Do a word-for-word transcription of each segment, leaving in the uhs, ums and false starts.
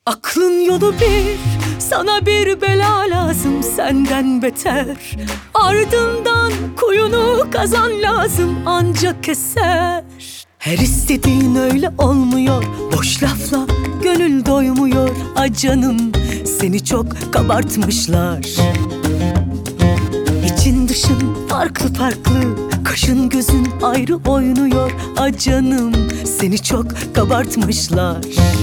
Aklın yolu bir, sana bir bela lazım senden beter. Ardından kuyunu kazan lazım ancak keser. Her istediğin öyle olmuyor, boş lafla gönül doymuyor. Ah canım, seni çok kabartmışlar. İçin dışın farklı farklı, kaşın gözün ayrı oynuyor. Ah canım, seni çok kabartmışlar.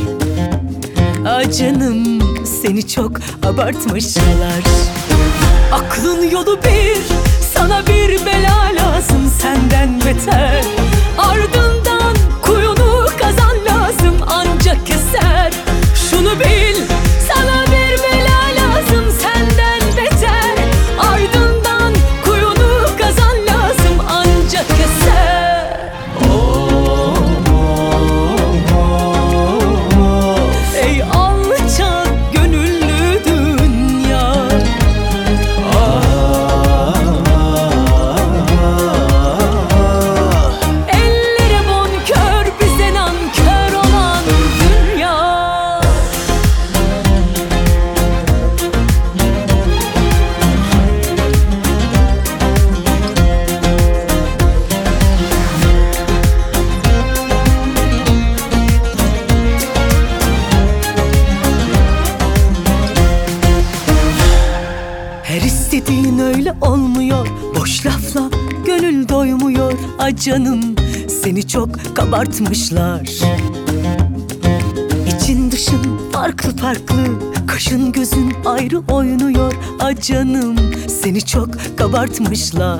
Ah canım, seni çok abartmışlar. Aklın yolu bir, sana bir bela lazım senden beter. Ardından kuyunu kazan lazım ancak keser. Şunu bil, sana bir bela lazım senden beter. Ardından kuyunu kazan lazım ancak keser. Oh, oh, oh, oh. Ey alçak gönüllü dünya. Ellere bonkör, bize nankör olan dünya. Her istediğin öyle olmuyor, boş lafla gönül doymuyor. Ah canım, seni çok kabartmışlar. İçin dışın farklı farklı, kaşın gözün ayrı oynuyor. Ah canım, seni çok kabartmışlar.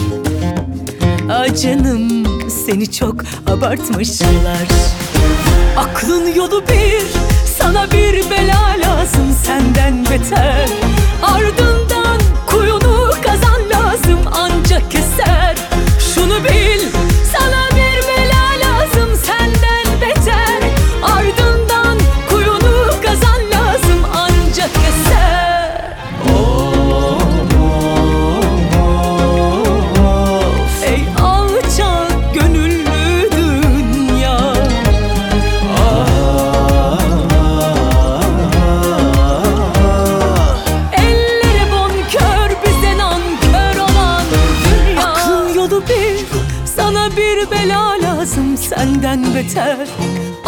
Ah canım, seni çok abartmışlar. Aklın yolu bir, sana bir bela lazım senden beter. Ardından kuyunu kazan lazım ancak keser. Şunu bil, sana bir bela lazım senden beter. Ardından kuyunu kazan lazım ancak keser. Oh, oh, oh, oh. Ey alçak gönüllü dünya. Ellere bonkör, bize nankör olan dünya. Aklın yolu bir, sana bir bela lazım senden beter.